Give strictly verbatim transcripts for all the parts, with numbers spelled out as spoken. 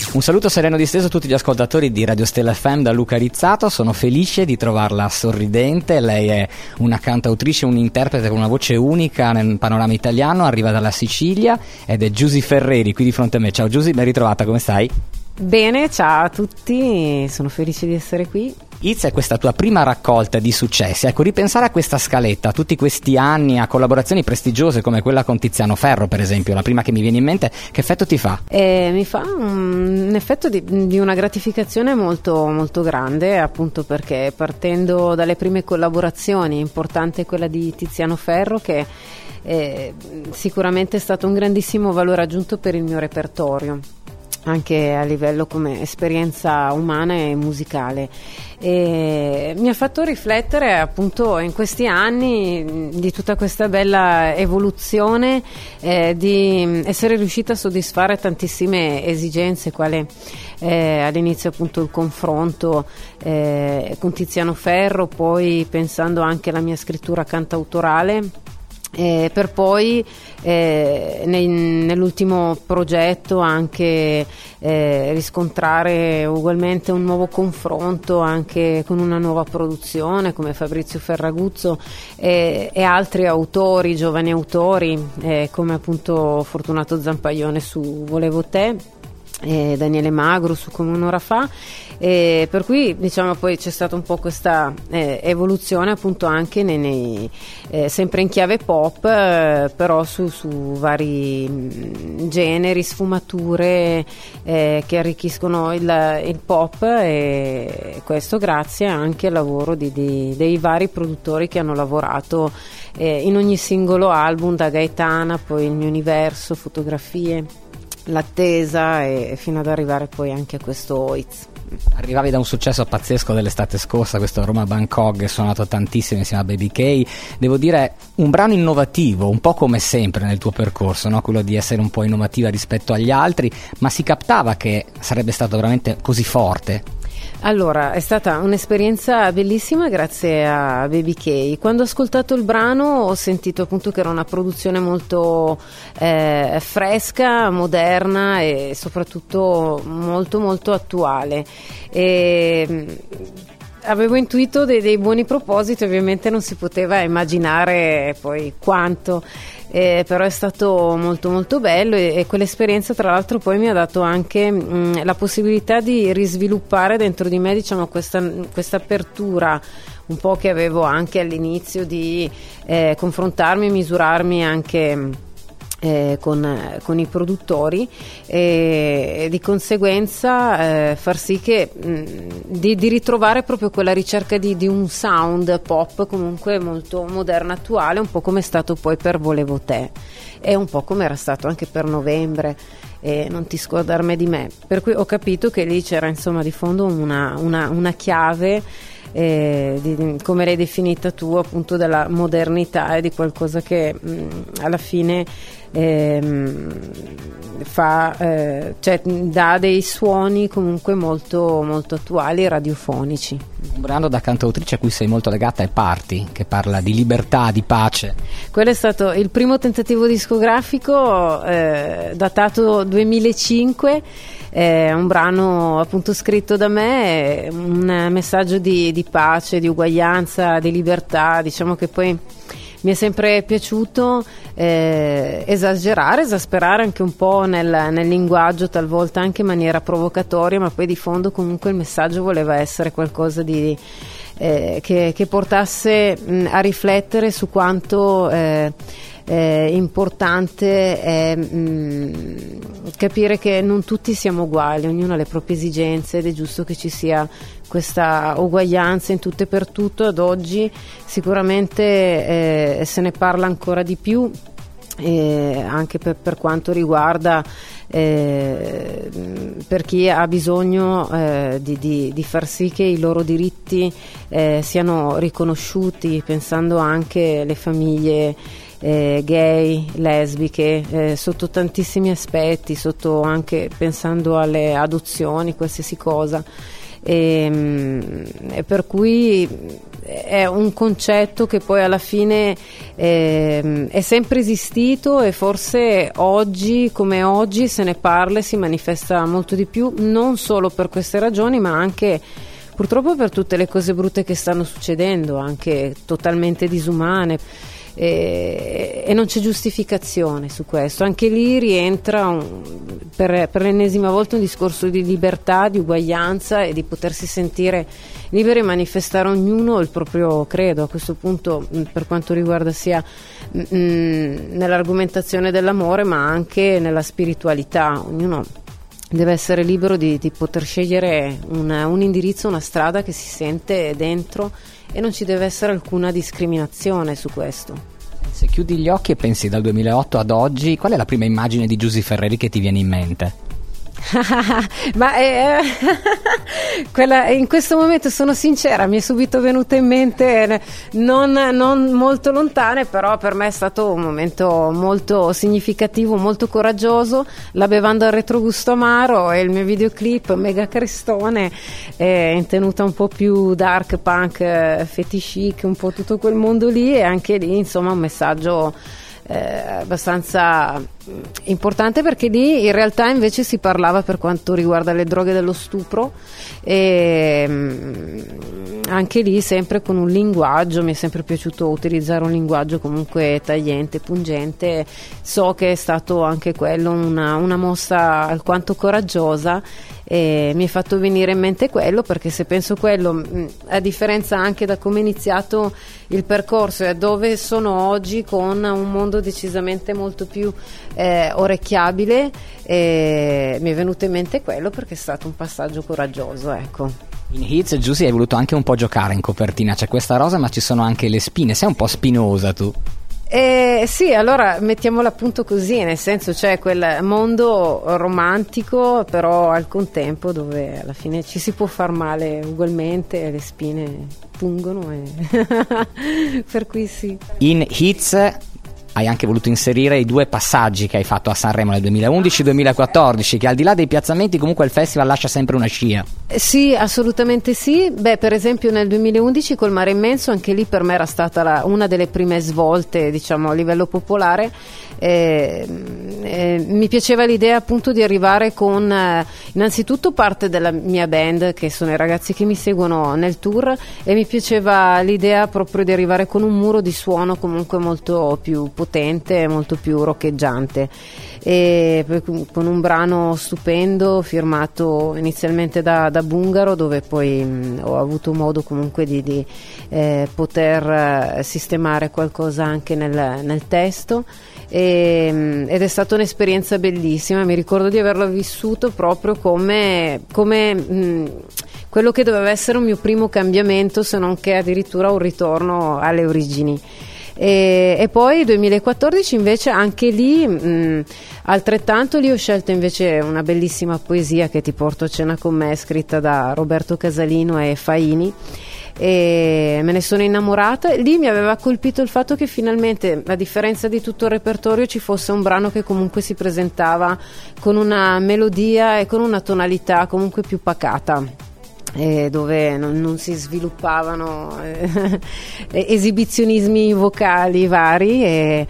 Un saluto sereno disteso a tutti gli ascoltatori di Radio Stella F M da Luca Rizzato. Sono felice di trovarla sorridente. Lei è una cantautrice, un'interprete con una voce unica nel panorama italiano, arriva dalla Sicilia ed è Giusy Ferreri qui di fronte a me. Ciao Giusy, ben ritrovata, come stai? Bene, ciao a tutti, sono felice di essere qui. It's è questa tua prima raccolta di successi. Ecco, ripensare a questa scaletta, a tutti questi anni, a collaborazioni prestigiose come quella con Tiziano Ferro, per esempio, la prima che mi viene in mente, che effetto ti fa? Eh, mi fa un, un effetto di, di una gratificazione molto, molto grande, appunto perché partendo dalle prime collaborazioni, importante quella di Tiziano Ferro, che eh, sicuramente è stato un grandissimo valore aggiunto per il mio repertorio, anche a livello come esperienza umana e musicale, e mi ha fatto riflettere appunto in questi anni di tutta questa bella evoluzione, eh, di essere riuscita a soddisfare tantissime esigenze, quale eh, all'inizio appunto il confronto eh, con Tiziano Ferro, poi pensando anche alla mia scrittura cantautorale. Eh, per poi eh, nei, nell'ultimo progetto anche eh, riscontrare ugualmente un nuovo confronto anche con una nuova produzione come Fabrizio Ferraguzzo eh, e altri autori, giovani autori eh, come appunto Fortunato Zampaglione su Volevo Te, eh, Daniele Magro su Come un'ora fa, eh, per cui diciamo poi c'è stata un po' questa eh, evoluzione appunto anche nei, nei, eh, sempre in chiave pop, eh, però su, su vari mh, generi, sfumature eh, che arricchiscono il, il pop, e questo grazie anche al lavoro di, di, dei vari produttori che hanno lavorato eh, in ogni singolo album, da Gaetana, poi Il mio universo, Fotografie, L'attesa, e fino ad arrivare poi anche a questo It's. Arrivavi da un successo pazzesco dell'estate scorsa, questo Roma Bangkok, suonato tantissimo insieme a Baby K. Devo dire, un brano innovativo, un po' come sempre nel tuo percorso, no? Quello di essere un po' innovativa rispetto agli altri, ma si captava che sarebbe stato veramente così forte? Allora, è stata un'esperienza bellissima grazie a Baby K. Quando ho ascoltato il brano ho sentito appunto che era una produzione molto eh, fresca, moderna e soprattutto molto molto attuale. E avevo intuito dei, dei buoni propositi, ovviamente non si poteva immaginare poi quanto. Eh, però è stato molto molto bello, e, e quell'esperienza tra l'altro poi mi ha dato anche mh, la possibilità di risviluppare dentro di me, diciamo, questa questa apertura un po' che avevo anche all'inizio di eh, confrontarmi e misurarmi anche Eh, con, con i produttori, e, e di conseguenza eh, far sì che mh, di, di ritrovare proprio quella ricerca di, di un sound pop comunque molto moderno, attuale, un po' come è stato poi per Volevo Te e un po' come era stato anche per Novembre e Non ti scordar me di me, per cui ho capito che lì c'era insomma di fondo una, una, una chiave eh, di, di, come l'hai definita tu, appunto della modernità e di qualcosa che mh, alla fine Ehm, fa eh, cioè dà dei suoni comunque molto molto attuali e radiofonici. Un brano da cantautrice a cui sei molto legata è Parti, che parla di libertà, di pace. Quello è stato il primo tentativo discografico, eh, datato duemilacinque, è un brano appunto scritto da me, un messaggio di, di pace, di uguaglianza, di libertà. Diciamo che poi mi è sempre piaciuto eh, esagerare, esasperare anche un po' nel, nel linguaggio, talvolta anche in maniera provocatoria, ma poi di fondo comunque il messaggio voleva essere qualcosa di eh, che, che portasse mh, a riflettere su quanto eh, eh, importante è mh, capire che non tutti siamo uguali, ognuno ha le proprie esigenze ed è giusto che ci sia questa uguaglianza in tutto e per tutto. Ad oggi sicuramente eh, se ne parla ancora di più, eh, anche per, per quanto riguarda eh, per chi ha bisogno eh, di, di, di far sì che i loro diritti eh, siano riconosciuti, pensando anche alle famiglie Eh, gay, lesbiche, eh, sotto tantissimi aspetti, sotto anche pensando alle adozioni, qualsiasi cosa, e, e per cui è un concetto che poi alla fine eh, è sempre esistito, e forse oggi come oggi se ne parla e si manifesta molto di più, non solo per queste ragioni, ma anche purtroppo per tutte le cose brutte che stanno succedendo, anche totalmente disumane. E, e non c'è giustificazione su questo. Anche lì rientra un, per, per l'ennesima volta un discorso di libertà, di uguaglianza e di potersi sentire liberi e manifestare ognuno il proprio credo. A questo punto, per quanto riguarda sia mh, nell'argomentazione dell'amore, ma anche nella spiritualità, ognuno deve essere libero di, di poter scegliere una, un indirizzo, una strada che si sente dentro, e non ci deve essere alcuna discriminazione su questo. Se chiudi gli occhi e pensi dal duemilaotto ad oggi, qual è la prima immagine di Giusy Ferreri che ti viene in mente? Ma eh, quella, in questo momento sono sincera, mi è subito venuta in mente non, non molto lontane, però per me è stato un momento molto significativo, molto coraggioso, la bevanda al retrogusto amaro e il mio videoclip mega crestone eh, in tenuta un po' più dark, punk, eh, fetish chic, un po' tutto quel mondo lì, e anche lì insomma un messaggio Eh, abbastanza importante, perché lì in realtà invece si parlava per quanto riguarda le droghe dello stupro, e mh, anche lì sempre con un linguaggio, mi è sempre piaciuto utilizzare un linguaggio comunque tagliente, pungente. So che è stato anche quello una, una mossa alquanto coraggiosa, e mi è fatto venire in mente quello, perché se penso quello, mh, a differenza anche da come è iniziato il percorso e a dove sono oggi, con un mondo decisamente molto più eh, orecchiabile, eh, mi è venuto in mente quello perché è stato un passaggio coraggioso, ecco. In Hits, Giusy, hai voluto anche un po' giocare in copertina, c'è questa rosa ma ci sono anche le spine, sei un po' spinosa tu. Eh, sì, allora mettiamola appunto così, nel senso c'è quel mondo romantico però al contempo dove alla fine ci si può far male ugualmente, le spine pungono e per cui sì. In Hits hai anche voluto inserire i due passaggi che hai fatto a Sanremo nel duemilaundici duemilaquattordici, che al di là dei piazzamenti comunque il festival lascia sempre una scia. Sì, assolutamente sì. Beh, per esempio nel duemilaundici col Mare Immenso, anche lì per me era stata la, una delle prime svolte, diciamo, a livello popolare. Eh, eh, mi piaceva l'idea appunto di arrivare con eh, innanzitutto parte della mia band, che sono i ragazzi che mi seguono nel tour, e mi piaceva l'idea proprio di arrivare con un muro di suono comunque molto più potente, molto più roccheggiante, e con un brano stupendo firmato inizialmente da, da Bungaro, dove poi mh, ho avuto modo comunque di, di eh, poter eh, sistemare qualcosa anche nel, nel testo. E, ed è stata un'esperienza bellissima, mi ricordo di averlo vissuto proprio come, come mh, quello che doveva essere un mio primo cambiamento, se non che addirittura un ritorno alle origini. E, e poi duemilaquattordici invece anche lì mh, altrettanto lì ho scelto invece una bellissima poesia che Ti porto a cena con me, scritta da Roberto Casalino e Faini, e me ne sono innamorata. Lì mi aveva colpito il fatto che finalmente, a differenza di tutto il repertorio, ci fosse un brano che comunque si presentava con una melodia e con una tonalità comunque più pacata, eh, dove non, non si sviluppavano eh, esibizionismi vocali vari, e,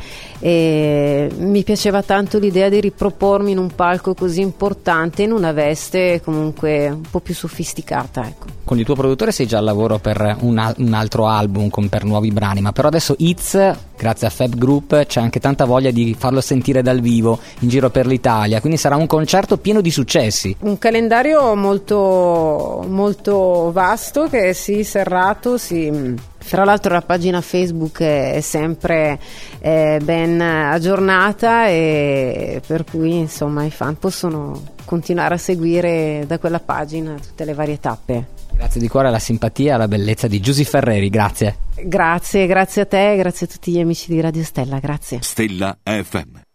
e mi piaceva tanto l'idea di ripropormi in un palco così importante in una veste comunque un po' più sofisticata, ecco. Con il tuo produttore sei già al lavoro per un, un altro album, con, per nuovi brani, ma però adesso Hits, grazie a Fab Group, c'è anche tanta voglia di farlo sentire dal vivo in giro per l'Italia, quindi sarà un concerto pieno di successi. Un calendario molto, molto vasto, che sì, serrato, sì. Tra l'altro la pagina Facebook è sempre eh, ben aggiornata, e per cui insomma i fan possono continuare a seguire da quella pagina tutte le varie tappe. Grazie di cuore alla simpatia e alla bellezza di Giusy Ferreri, grazie. Grazie, grazie a te, grazie a tutti gli amici di Radio Stella, grazie. Stella F M.